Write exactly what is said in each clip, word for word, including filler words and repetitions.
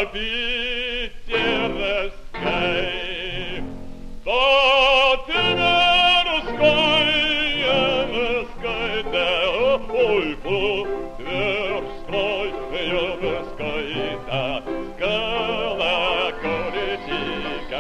питерской, до тверской, ямской, да, ой, по тверской, ямской, да, колокольчика.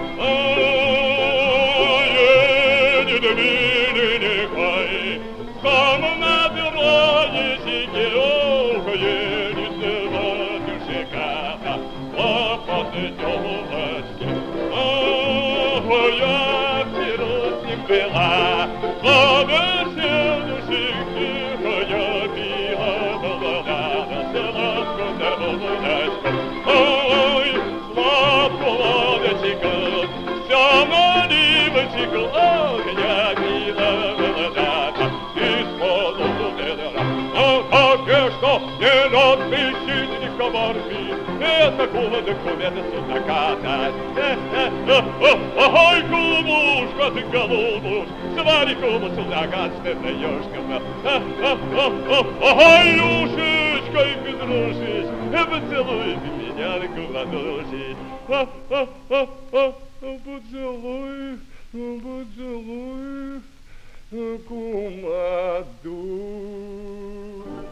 Едет милый нехай, сам набираете героя, едет батюшка, лопаты тёлочки. Ах, я вперед с ним была, благосе душеньки, я пила молода, сладко да молодочка. Ой, сладко молодочка, вся наливочка, ах, я пила молода, из-под удара. А как что, не надо ищить комарки, это кулы документы судаката. Ай, голубушка, ты голубушка, смотри, кулы судакат, что ты ёшка. Ай, Люшечка, и Петрушечка, поцелуй ты меня на ладоши. Поцелуй, поцелуй, кумаду.